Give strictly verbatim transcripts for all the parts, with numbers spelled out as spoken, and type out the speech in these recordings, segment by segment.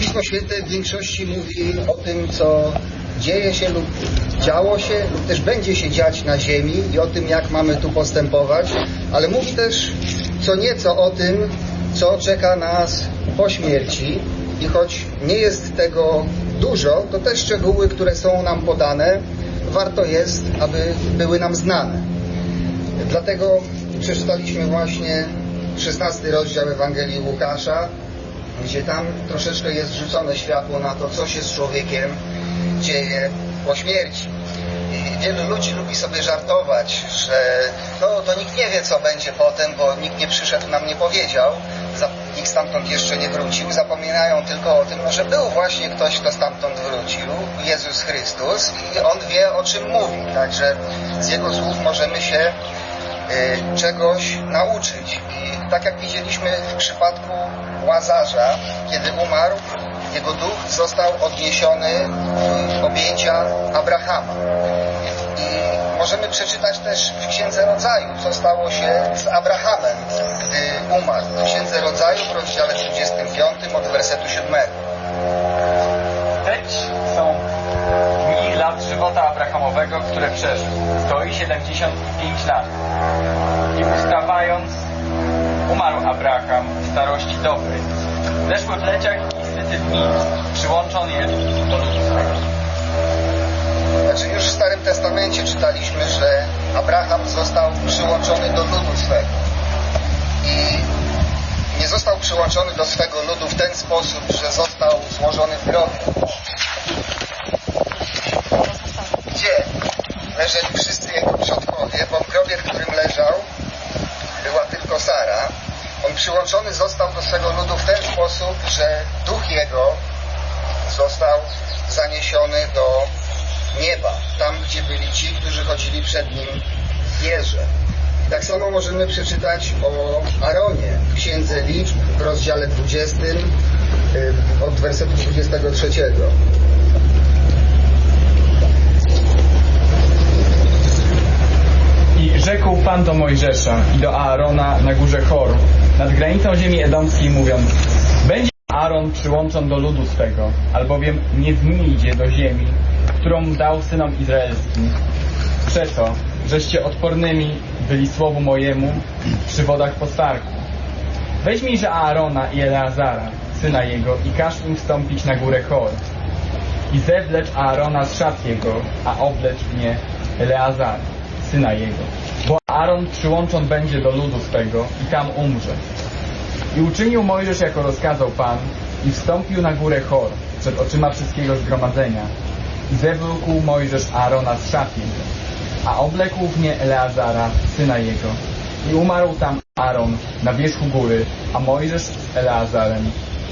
Pismo Święte w większości mówi o tym, co dzieje się lub działo się lub też będzie się dziać na ziemi i o tym, jak mamy tu postępować, ale mówi też co nieco o tym, co czeka nas po śmierci i choć nie jest tego dużo, to te szczegóły, które są nam podane, warto jest, aby były nam znane. Dlatego przeczytaliśmy właśnie szesnasty rozdział Ewangelii Łukasza, gdzie tam troszeczkę jest rzucone światło na to, co się z człowiekiem dzieje po śmierci. I wielu ludzi lubi sobie żartować, że no, to nikt nie wie, co będzie potem, bo nikt nie przyszedł, nam nie powiedział, nikt stamtąd jeszcze nie wrócił. Zapominają tylko o tym, no, że był właśnie ktoś, kto stamtąd wrócił, Jezus Chrystus, i On wie, o czym mówi. Także z Jego słów możemy się y, czegoś nauczyć. I tak jak widzieliśmy w przypadku Łazarza, kiedy umarł, jego duch został odniesiony w objęcia Abrahama. I możemy przeczytać też w Księdze Rodzaju, co stało się z Abrahamem, gdy umarł. W Księdze Rodzaju w rozdziale dwudziestym piątym od wersetu siódmego. Teď są dni lat żywota Abrahamowego, które przeżył. Stoi siedemdziesiąt pięć lat. I ustawając, umarł Abraham w starości dobrej. Zeszły w leciach i syty dni, przyłączon jest do ludu swego. Znaczy już w Starym Testamencie czytaliśmy, że Abraham został przyłączony do ludu swego. I nie został przyłączony do swego ludu w ten sposób, że został złożony w grobie. Gdzie leżeli wszyscy jego przodkowie, bo w grobie, w którym leżał, była tylko Sara. On przyłączony został do swego ludu w ten sposób, że duch jego został zaniesiony do nieba, tam gdzie byli ci, którzy chodzili przed nim w wierze. Tak samo możemy przeczytać o Aaronie w Księdze Liczb w rozdziale dwudziestym od wersetu dwudziestego trzeciego. I rzekł Pan do Mojżesza i do Aarona na górze Hor, nad granicą ziemi edomskiej, mówiąc: będzie Aaron przyłączon do ludu swego, albowiem nie zmijdzie do ziemi, którą dał synom izraelskim, przeto, żeście odpornymi byli słowu mojemu przy wodach postarku. Weźmijże Aarona i Eleazara, syna jego, i każ im wstąpić na górę Hor. I zewlecz Aarona z szat jego, a oblecz mnie Eleazara, syna jego. Bo Aaron przyłączon będzie do ludu swego i tam umrze. I uczynił Mojżesz, jako rozkazał Pan, i wstąpił na górę Hor przed oczyma wszystkiego zgromadzenia. I zewlókł Mojżesz Aarona z szat jego, a oblekł w nie Eleazara, syna jego. I umarł tam Aaron na wierzchu góry, a Mojżesz z Eleazarem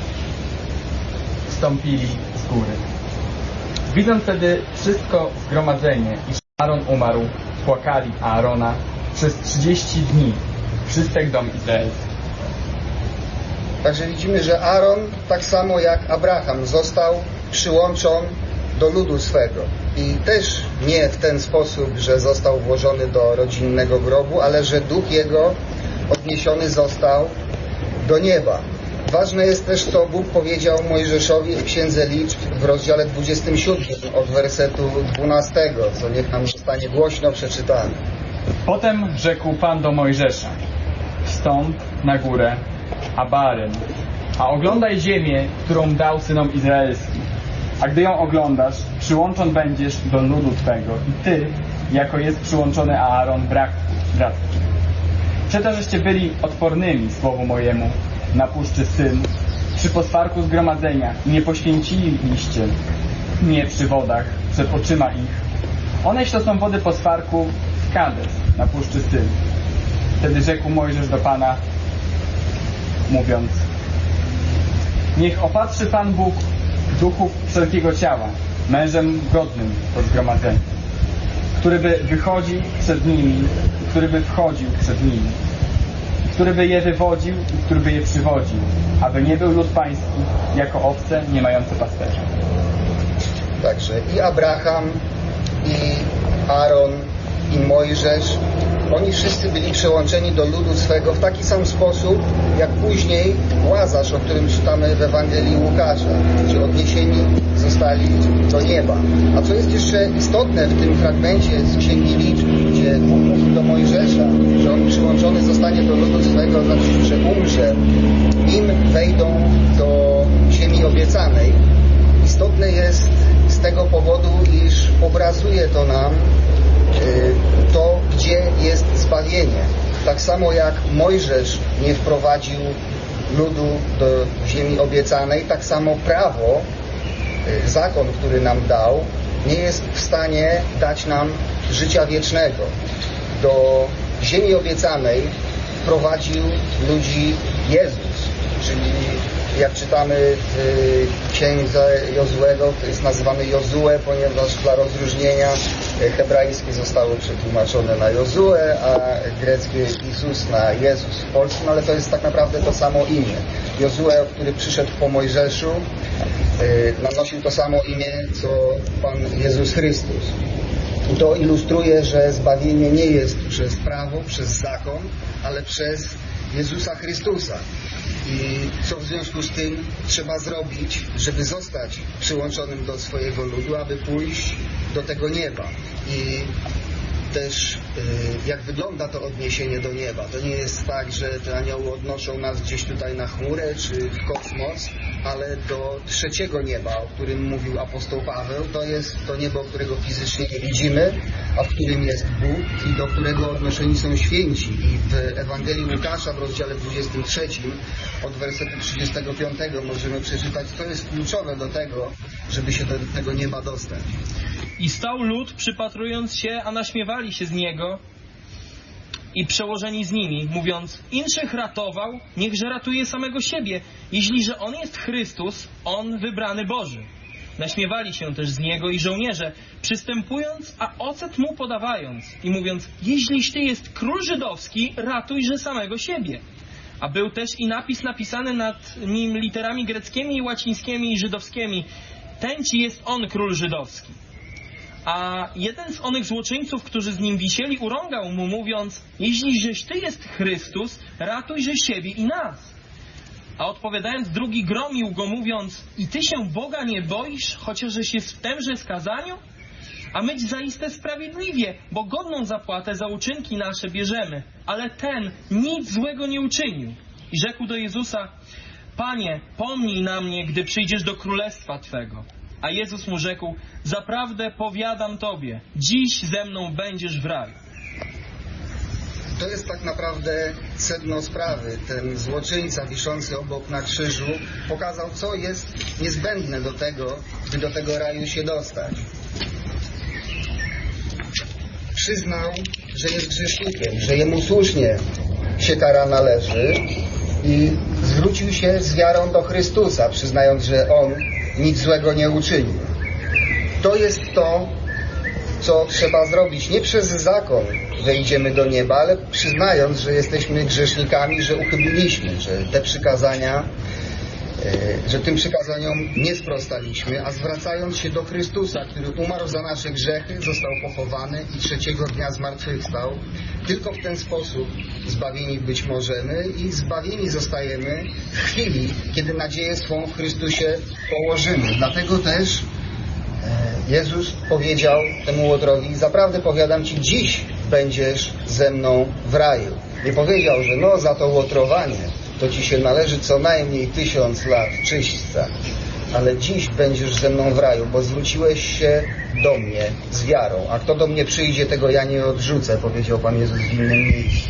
wstąpili z góry. Widząc wtedy wszystko zgromadzenie, iż Aaron umarł, płakali Aarona przez trzydzieści dni wszystek dom izraelski. Także widzimy, że Aaron, tak samo jak Abraham, został przyłączon do ludu swego. I też nie w ten sposób, że został włożony do rodzinnego grobu, ale że duch jego odniesiony został do nieba. Ważne jest też, co Bóg powiedział Mojżeszowi w Księdze Liczb w rozdziale dwudziestym siódmym od wersetu dwunastego, co niech nam zostanie głośno przeczytane. Potem rzekł Pan do Mojżesza: wstąp na górę Abarem, a oglądaj ziemię, którą dał synom izraelskim. A gdy ją oglądasz, przyłączon będziesz do ludu twego i ty, jako jest przyłączony Aaron, brat twój. Przeto, żeście byli odpornymi słowu mojemu na puszczy Syn, przy posparku zgromadzenia, i nie poświęciliście mnie przy wodach przed oczyma ich. Oneś to są wody posparku w Kades, na puszczy Syn. Wtedy rzekł Mojżesz do Pana, mówiąc: niech opatrzy Pan Bóg duchów wszelkiego ciała, mężem godnym to zgromadzenie, który by wychodził przed nimi, który by wchodził przed nimi, który by je wywodził i który by je przywodził, aby nie był lud pański jako owce nie mające pasterza. Także i Abraham, i Aaron, i Mojżesz oni wszyscy byli przyłączeni do ludu swego w taki sam sposób, jak później Łazarz, o którym czytamy w Ewangelii Łukasza, gdzie odniesieni zostali do nieba. A co jest jeszcze istotne w tym fragmencie z Księgi Liczb, gdzie Bóg mówi do Mojżesza, że on przyłączony zostanie do ludu swego, znaczy, że umrze, nim wejdą do ziemi obiecanej. Istotne jest z tego powodu, iż obrazuje to nam to, gdzie jest zbawienie. Tak samo jak Mojżesz nie wprowadził ludu do ziemi obiecanej, tak samo prawo, zakon, który nam dał, nie jest w stanie dać nam życia wiecznego. Do ziemi obiecanej wprowadził ludzi Jezus, czyli jak czytamy w księdze Jozuego, to jest nazywany Jozue, ponieważ dla rozróżnienia hebrajskie zostały przetłumaczone na Jozue, a greckie Jezus na Jezus w polskim, ale to jest tak naprawdę to samo imię. Jozue, który przyszedł po Mojżeszu, nanosił to samo imię, co Pan Jezus Chrystus. I to ilustruje, że zbawienie nie jest przez prawo, przez zakon, ale przez Jezusa Chrystusa. I co w związku z tym trzeba zrobić, żeby zostać przyłączonym do swojego ludu, aby pójść do tego nieba. I też jak wygląda to odniesienie do nieba. To nie jest tak, że te anioły odnoszą nas gdzieś tutaj na chmurę czy w kosmos, ale do trzeciego nieba, o którym mówił apostoł Paweł. To jest to niebo, którego fizycznie nie widzimy, a w którym jest Bóg i do którego odnoszeni są święci. I w Ewangelii Łukasza w rozdziale dwudziestym trzecim od wersetu trzydziestego piątego możemy przeczytać, co jest kluczowe do tego, żeby się do tego nieba dostać. I stał lud, przypatrując się, a naśmiewali się z niego i przełożeni z nimi, mówiąc: inszych ratował, niechże ratuje samego siebie, jeśli że on jest Chrystus, on wybrany Boży. Naśmiewali się też z niego i żołnierze, przystępując, a ocet mu podawając i mówiąc: jeśliś ty jest król żydowski, ratujże samego siebie. A był też i napis napisany nad nim literami greckimi i łacińskimi i żydowskimi: ten ci jest on król żydowski. A jeden z onych złoczyńców, którzy z nim wisieli, urągał mu, mówiąc: jeśli żeś ty jest Chrystus, ratujże siebie i nas. A odpowiadając drugi, gromił go, mówiąc: i ty się Boga nie boisz, chociażeś jest w temże skazaniu? A myć zaiste sprawiedliwie, bo godną zapłatę za uczynki nasze bierzemy. Ale ten nic złego nie uczynił. I rzekł do Jezusa: Panie, pomnij na mnie, gdy przyjdziesz do królestwa Twego. A Jezus mu rzekł: zaprawdę powiadam Tobie, dziś ze mną będziesz w raju. To jest tak naprawdę sedno sprawy. Ten złoczyńca wiszący obok na krzyżu pokazał, co jest niezbędne do tego, by do tego raju się dostać. Przyznał, że jest grzesznikiem, że jemu słusznie się kara należy i zwrócił się z wiarą do Chrystusa, przyznając, że On nic złego nie uczynił. To jest to, co trzeba zrobić. Nie przez zakon wejdziemy do nieba, ale przyznając, że jesteśmy grzesznikami, że uchybiliśmy, że te przykazania, że tym przykazaniom nie sprostaliśmy, a zwracając się do Chrystusa, który umarł za nasze grzechy, został pochowany i trzeciego dnia zmartwychwstał. Tylko w ten sposób zbawieni być możemy i zbawieni zostajemy w chwili, kiedy nadzieję swą w Chrystusie położymy. Dlatego też Jezus powiedział temu łotrowi: zaprawdę powiadam Ci, dziś będziesz ze mną w raju. Nie powiedział, że no za to łotrowanie to Ci się należy co najmniej tysiąc lat czyśćca, ale dziś będziesz ze mną w raju, bo zwróciłeś się do mnie z wiarą. A kto do mnie przyjdzie, tego ja nie odrzucę, powiedział Pan Jezus w innym miejscu.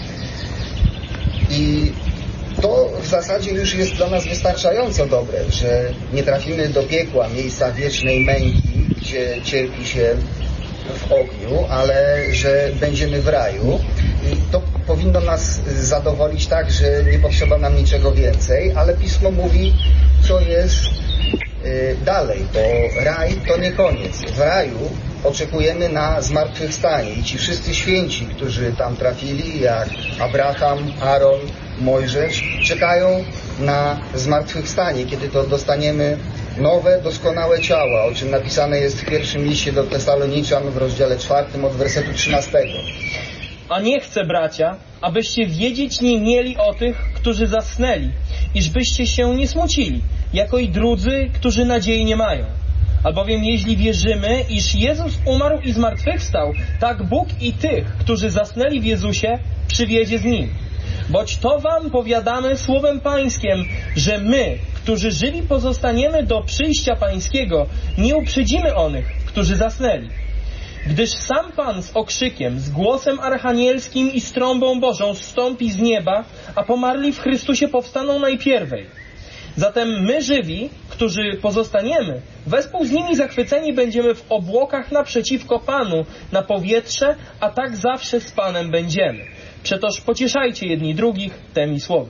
I to w zasadzie już jest dla nas wystarczająco dobre, że nie trafimy do piekła, miejsca wiecznej męki, gdzie cierpi się w ogniu, ale że będziemy w raju. I to powinno nas zadowolić tak, że nie potrzeba nam niczego więcej, ale Pismo mówi, co jest dalej, bo raj to nie koniec. W raju oczekujemy na zmartwychwstanie i ci wszyscy święci, którzy tam trafili, jak Abraham, Aaron, Mojżesz, czekają na zmartwychwstanie, kiedy to dostaniemy nowe, doskonałe ciała, o czym napisane jest w pierwszym liście do Tesaloniczan w rozdziale czwartym od wersetu trzynastego. A nie chcę, bracia, abyście wiedzieć nie mieli o tych, którzy zasnęli, iżbyście się nie smucili, jako i drudzy, którzy nadziei nie mają. Albowiem jeśli wierzymy, iż Jezus umarł i zmartwychwstał, tak Bóg i tych, którzy zasnęli w Jezusie, przywiedzie z Nim. Boć to wam powiadamy słowem Pańskiem, że my, którzy żyli pozostaniemy do przyjścia Pańskiego, nie uprzedzimy onych, którzy zasnęli. Gdyż sam Pan z okrzykiem, z głosem archanielskim i z trąbą Bożą zstąpi z nieba, a pomarli w Chrystusie powstaną najpierwej. Zatem my żywi, którzy pozostaniemy, wespół z nimi zachwyceni będziemy w obłokach naprzeciwko Panu, na powietrze, a tak zawsze z Panem będziemy. Przetoż pocieszajcie jedni drugich temi słowy.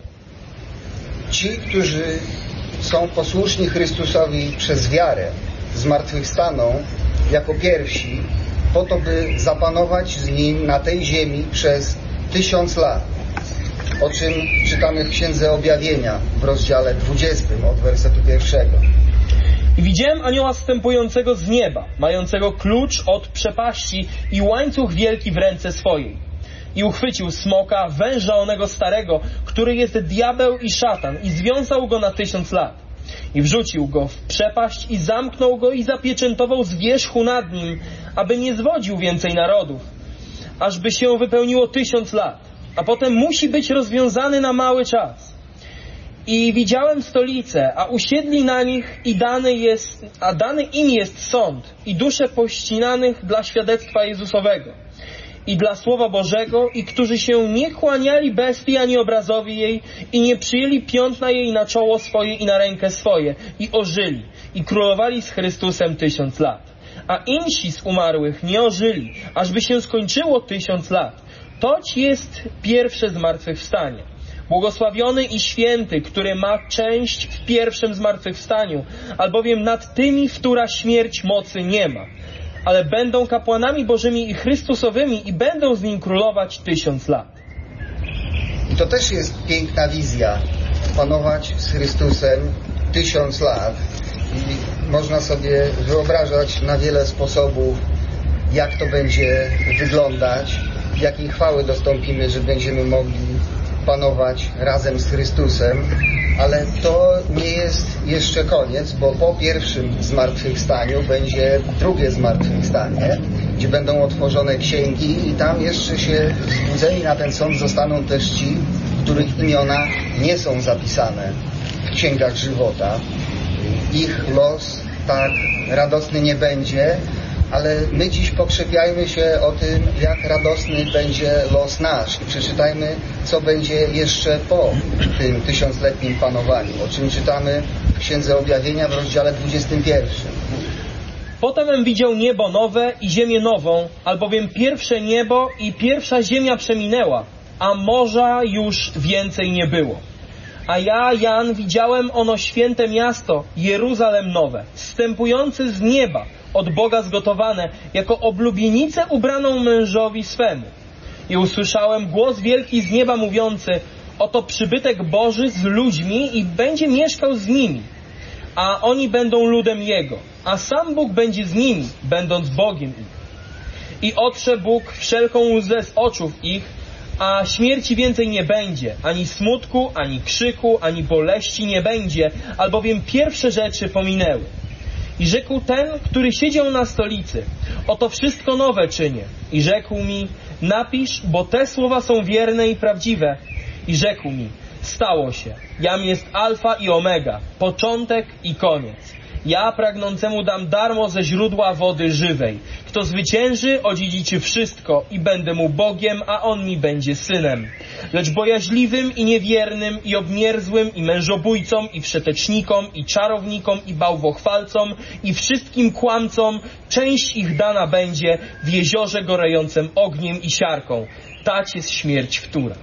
Ci, którzy są posłuszni Chrystusowi przez wiarę, zmartwychwstaną jako pierwsi, po to, by zapanować z Nim na tej ziemi przez tysiąc lat. O czym czytamy w Księdze Objawienia w rozdziale dwudziestym od wersetu pierwszego. I widziałem anioła zstępującego z nieba, mającego klucz od przepaści i łańcuch wielki w ręce swojej. I uchwycił smoka, węża onego starego, który jest diabeł i szatan, i związał go na tysiąc lat. I wrzucił go w przepaść i zamknął go i zapieczętował z wierzchu nad nim, aby nie zwodził więcej narodów, ażby się wypełniło tysiąc lat. A potem musi być rozwiązany na mały czas. I widziałem stolicę, a usiedli na nich i dany jest, a dany im jest sąd i dusze pościnanych dla świadectwa Jezusowego i dla Słowa Bożego, i którzy się nie kłaniali bestii ani obrazowi jej i nie przyjęli piątna jej na czoło swoje i na rękę swoje i ożyli i królowali z Chrystusem tysiąc lat. A insi z umarłych nie ożyli, ażby się skończyło tysiąc lat. Toć jest pierwsze zmartwychwstanie. Błogosławiony i święty, który ma część w pierwszym zmartwychwstaniu, albowiem nad tymi, w która śmierć mocy nie ma. Ale będą kapłanami Bożymi i Chrystusowymi i będą z Nim królować tysiąc lat. I to też jest piękna wizja. Panować z Chrystusem tysiąc lat. I można sobie wyobrażać na wiele sposobów, jak to będzie wyglądać, jakiej chwały dostąpimy, że będziemy mogli panować razem z Chrystusem. Ale to nie jest jeszcze koniec, bo po pierwszym zmartwychwstaniu będzie drugie zmartwychwstanie, gdzie będą otworzone księgi i tam jeszcze się wzbudzeni na ten sąd zostaną też ci, których imiona nie są zapisane w księgach żywota. Ich los tak radosny nie będzie, ale my dziś pokrzepiajmy się o tym, jak radosny będzie los nasz i przeczytajmy, co będzie jeszcze po tym tysiącletnim panowaniu, o czym czytamy w Księdze Objawienia w rozdziale dwudziestym pierwszym. Potemem widział niebo nowe i ziemię nową, albowiem pierwsze niebo i pierwsza ziemia przeminęła, a morza już więcej nie było. A ja, Jan, widziałem ono święte miasto, Jeruzalem nowe, zstępujące z nieba, od Boga zgotowane, jako oblubienicę ubraną mężowi swemu. I usłyszałem głos wielki z nieba mówiący: oto przybytek Boży z ludźmi i będzie mieszkał z nimi, a oni będą ludem Jego, a sam Bóg będzie z nimi, będąc Bogiem ich. I otrze Bóg wszelką łzę z oczów ich, a śmierci więcej nie będzie, ani smutku, ani krzyku, ani boleści nie będzie, albowiem pierwsze rzeczy pominęły. I rzekł ten, który siedział na stolicy: oto wszystko nowe czynię. I rzekł mi: napisz, bo te słowa są wierne i prawdziwe. I rzekł mi: stało się. Jam jest alfa i omega, początek i koniec. Ja pragnącemu dam darmo ze źródła wody żywej. Kto zwycięży, odziedziczy wszystko i będę mu Bogiem, a on mi będzie synem. Lecz bojaźliwym i niewiernym i obmierzłym i mężobójcom i wszetecznikom i czarownikom i bałwochwalcom i wszystkim kłamcom część ich dana będzie w jeziorze gorejącym ogniem i siarką. Tać jest śmierć wtóra.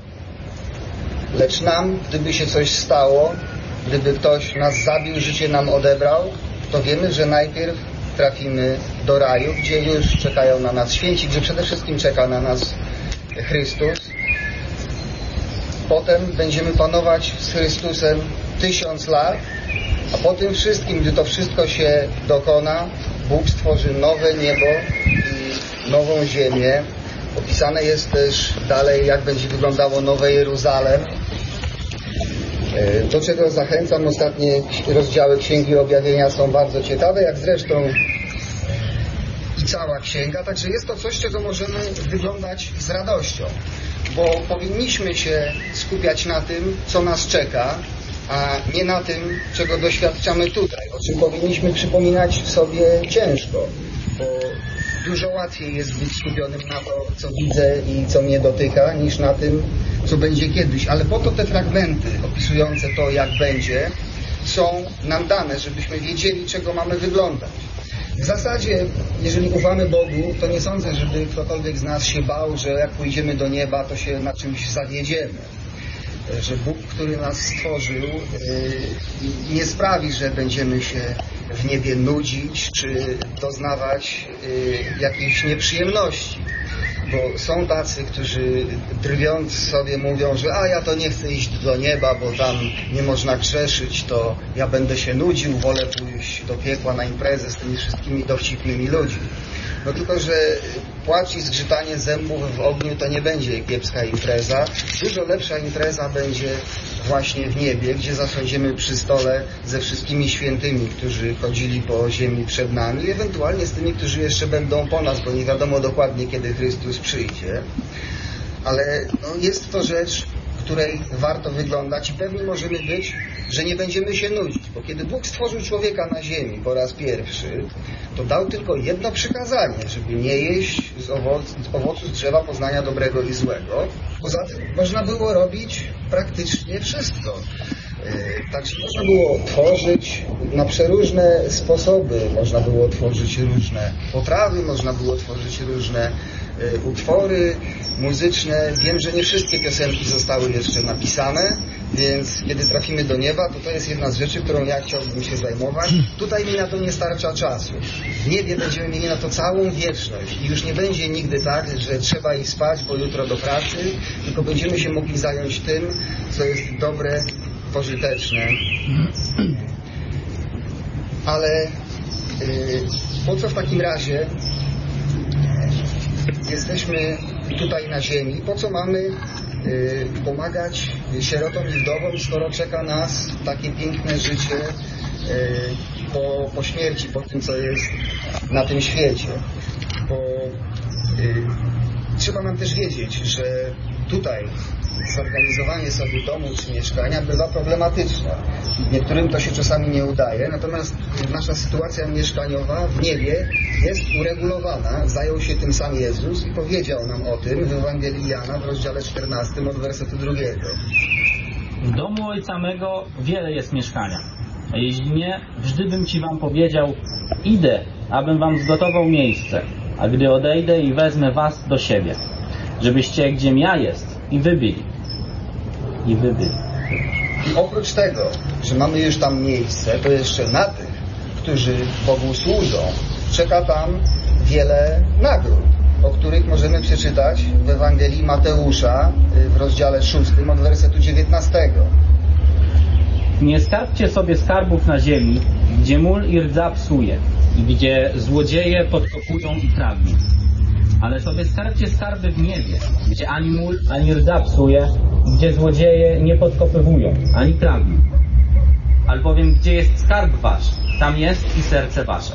Lecz nam, gdyby się coś stało, gdyby ktoś nas zabił, życie nam odebrał, to wiemy, że najpierw trafimy do raju, gdzie już czekają na nas święci, gdzie przede wszystkim czeka na nas Chrystus. Potem będziemy panować z Chrystusem tysiąc lat, a po tym wszystkim, gdy to wszystko się dokona, Bóg stworzy nowe niebo i nową ziemię Opisane jest też dalej, jak będzie wyglądało Nowe Jeruzalem. Do czego zachęcam, ostatnie rozdziały Księgi Objawienia są bardzo ciekawe, jak zresztą i cała księga, także jest to coś, czego możemy wyglądać z radością, bo powinniśmy się skupiać na tym, co nas czeka, a nie na tym, czego doświadczamy tutaj, o czym powinniśmy przypominać sobie ciężko, bo dużo łatwiej jest być skupionym na to, co widzę i co mnie dotyka, niż na tym, co będzie kiedyś. Ale po to te fragmenty opisujące to, jak będzie, są nam dane, żebyśmy wiedzieli, czego mamy wyglądać. W zasadzie, jeżeli ufamy Bogu, to nie sądzę, żeby ktokolwiek z nas się bał, że jak pójdziemy do nieba, to się na czymś zawiedziemy. Że Bóg, który nas stworzył, nie sprawi, że będziemy się w niebie nudzić, czy doznawać jakichś nieprzyjemności. Bo są tacy, którzy drwiąc sobie mówią, że a ja to nie chcę iść do nieba, bo tam nie można grzeszyć, to ja będę się nudził, wolę pójść do piekła na imprezę z tymi wszystkimi dowcipnymi ludźmi. No tylko, że płacz i zgrzytanie zębów w ogniu to nie będzie kiepska impreza. Dużo lepsza impreza będzie właśnie w niebie, gdzie zasiądziemy przy stole ze wszystkimi świętymi, którzy chodzili po ziemi przed nami, ewentualnie z tymi, którzy jeszcze będą po nas, bo nie wiadomo dokładnie, kiedy Chrystus przyjdzie. Ale no, jest to rzecz, której warto wyglądać i pewni możemy być, że nie będziemy się nudzić, bo kiedy Bóg stworzył człowieka na ziemi po raz pierwszy, to dał tylko jedno przykazanie, żeby nie jeść z, owoc, z owocu z drzewa poznania dobrego i złego. Poza tym można było robić praktycznie wszystko. Także można było tworzyć na przeróżne sposoby. Można było tworzyć różne potrawy, można było tworzyć różne y, utwory muzyczne. Wiem, że nie wszystkie piosenki zostały jeszcze napisane, więc kiedy trafimy do nieba, to to jest jedna z rzeczy, którą ja chciałbym się zajmować. Tutaj mi na to nie starcza czasu. W niebie będziemy mieli na to całą wieczność i już nie będzie nigdy tak, że trzeba iść spać, bo jutro do pracy, tylko będziemy się mogli zająć tym, co jest dobre, pożyteczne. Ale yy, po co w takim razie jesteśmy tutaj na ziemi? Po co mamy yy, pomagać sierotom i wdowom, skoro czeka nas takie piękne życie yy, po, po śmierci, po tym, co jest na tym świecie? Bo yy, trzeba nam też wiedzieć, że tutaj zorganizowanie sobie domu czy mieszkania bywa problematyczne. Niektórym to się czasami nie udaje, natomiast nasza sytuacja mieszkaniowa w niebie jest uregulowana. Zajął się tym sam Jezus i powiedział nam o tym w Ewangelii Jana w rozdziale czternastym od wersetu drugiego. W domu Ojca mego wiele jest mieszkania. A jeśli nie, wżdy bym ci wam powiedział, idę, abym wam zgotował miejsce, a gdy odejdę i wezmę was do siebie, żebyście, gdziem ja jest, i wy byli. I wy byli. I oprócz tego, że mamy już tam miejsce, to jeszcze na tych, którzy Bogu służą, czeka tam wiele nagród, o których możemy przeczytać w Ewangelii Mateusza w rozdziale szóstym od wersetu dziewiętnastego. Nie skarbcie sobie skarbów na ziemi, gdzie mól i rdza psuje i gdzie złodzieje podkopują i kradną. Ale sobie skarbcie skarby w niebie, gdzie ani mól, ani rdza psuje, gdzie złodzieje nie podkopywują, ani kradną. Albowiem gdzie jest skarb wasz, tam jest i serce wasze.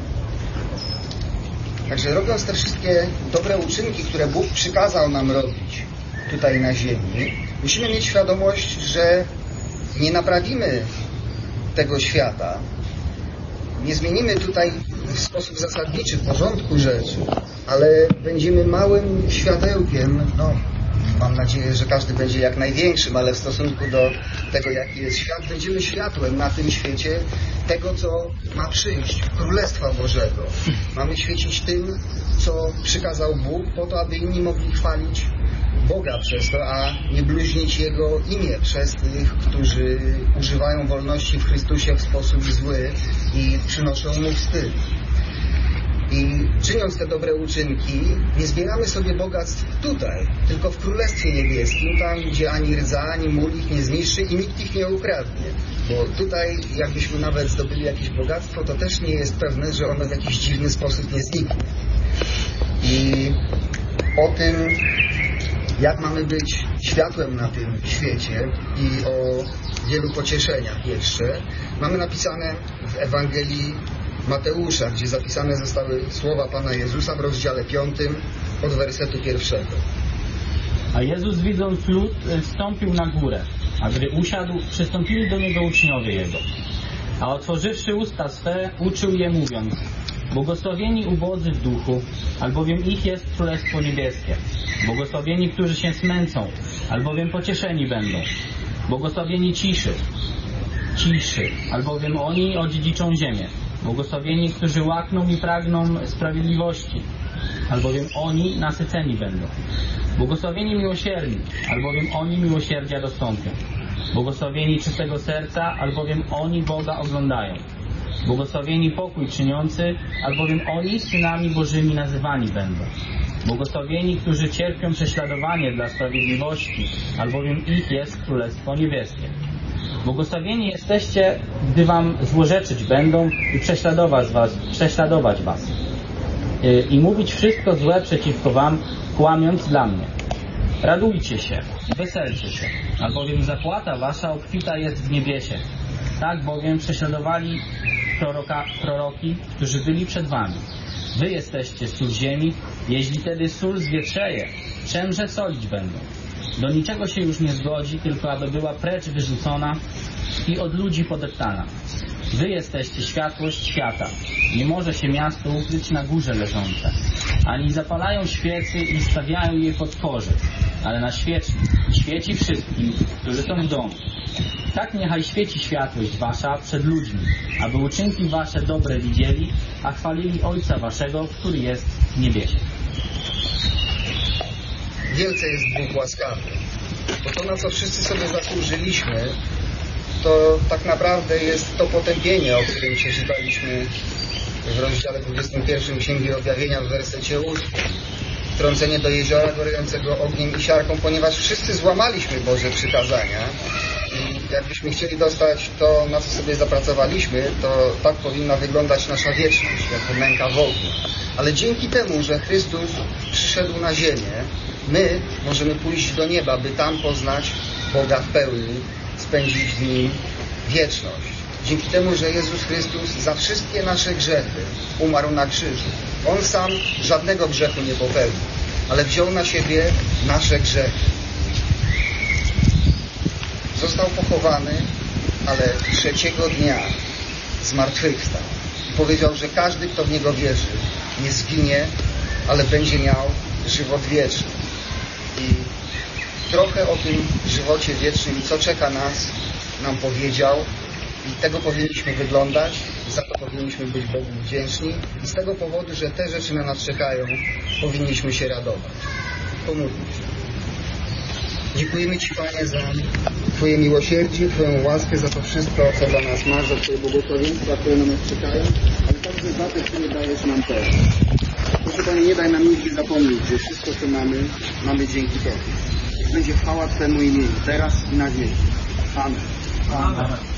Także robiąc te wszystkie dobre uczynki, które Bóg przykazał nam robić tutaj na ziemi, musimy mieć świadomość, że nie naprawimy tego świata, nie zmienimy tutaj w sposób zasadniczy porządku rzeczy, ale będziemy małym światełkiem, no mam nadzieję, że każdy będzie jak największym, ale w stosunku do tego, jaki jest świat, będziemy światłem na tym świecie tego, co ma przyjść, Królestwa Bożego. Mamy świecić tym, co przykazał Bóg, po to, aby inni mogli chwalić Boga przez to, a nie bluźnić Jego imię przez tych, którzy używają wolności w Chrystusie w sposób zły i przynoszą Mu wstyd. I czyniąc te dobre uczynki, nie zbieramy sobie bogactw tutaj, tylko w Królestwie Niebieskim, tam gdzie ani rdza, ani mól ich nie zniszczy i nikt ich nie ukradnie. Bo tutaj, jakbyśmy nawet zdobyli jakieś bogactwo, to też nie jest pewne, że ono w jakiś dziwny sposób nie zniknie. I o tym, jak mamy być światłem na tym świecie i o wielu pocieszeniach jeszcze, mamy napisane w Ewangelii Mateusza, gdzie zapisane zostały słowa Pana Jezusa w rozdziale piątym od wersetu pierwszego. A Jezus, widząc lud, wstąpił na górę, a gdy usiadł, przystąpili do Niego uczniowie Jego. A otworzywszy usta swe, uczył je, mówiąc: błogosławieni ubodzy w duchu, albowiem ich jest Królestwo Niebieskie. Błogosławieni, którzy się smęcą, albowiem pocieszeni będą. Błogosławieni ciszy, ciszy, albowiem oni odziedziczą ziemię. Błogosławieni, którzy łakną i pragną sprawiedliwości, albowiem oni nasyceni będą. Błogosławieni miłosierni, albowiem oni miłosierdzia dostąpią. Błogosławieni czystego serca, albowiem oni Boga oglądają. Błogosławieni pokój czyniący, albowiem oni synami Bożymi nazywani będą. Błogosławieni, którzy cierpią prześladowanie dla sprawiedliwości, albowiem ich jest Królestwo Niebieskie. Błogosławieni jesteście, gdy wam złorzeczyć będą i prześladować was, prześladować was. I mówić wszystko złe przeciwko wam, kłamiąc dla mnie. Radujcie się, weselcie się, albowiem zapłata wasza obfita jest w niebiesie. Tak bowiem prześladowali proroka, proroki, którzy byli przed wami. Wy jesteście sól ziemi, jeśli tedy sól zwietrzeje, czemże solić będą? Do niczego się już nie zgodzi, tylko aby była precz wyrzucona i od ludzi podeptana. Wy jesteście światłość świata. Nie może się miasto ukryć na górze leżące. Ani zapalają świecy i stawiają je pod korzy, ale na świecznik świeci wszystkim, którzy są w domu. Tak niechaj świeci światłość wasza przed ludźmi, aby uczynki wasze dobre widzieli, a chwalili Ojca waszego, który jest w niebiesie. Wielce jest Bóg łaskawy, bo to, na co wszyscy sobie zasłużyliśmy, to tak naprawdę jest to potępienie, o którym przeczytaliśmy w rozdziale dwudziestym pierwszym Księgi Objawienia w wersecie ósmym. Wtrącenie do jeziora gorącego ogniem i siarką, ponieważ wszyscy złamaliśmy Boże przykazania i jakbyśmy chcieli dostać to, na co sobie zapracowaliśmy, to tak powinna wyglądać nasza wieczność, jako męka w ogniu. Ale dzięki temu, że Chrystus przyszedł na ziemię, my możemy pójść do nieba, by tam poznać Boga w pełni, spędzić z Nim wieczność. Dzięki temu, że Jezus Chrystus za wszystkie nasze grzechy umarł na krzyżu. On sam żadnego grzechu nie popełnił, ale wziął na siebie nasze grzechy. Został pochowany, ale trzeciego dnia zmartwychwstał. I powiedział, że każdy, kto w Niego wierzy, nie zginie, ale będzie miał żywot wieczny. I trochę o tym żywocie wiecznym i co czeka nas, nam powiedział. I tego powinniśmy wyglądać, za to powinniśmy być Bogu wdzięczni i z tego powodu, że te rzeczy na nas czekają, powinniśmy się radować. Pomódlmy się. Dziękujemy Ci, Panie, za Twoje miłosierdzie, Twoją łaskę, za to wszystko, co dla nas masz, za Twoje błogosławieństwa, które na nas czekają, ale także za te, które dajesz nam teraz. Proszę, Panie, nie daj nam nigdy zapomnieć, że wszystko, co mamy, mamy dzięki Tobie. Niech będzie chwała Twemu imieniu, teraz i na wieki. Amen. Amen.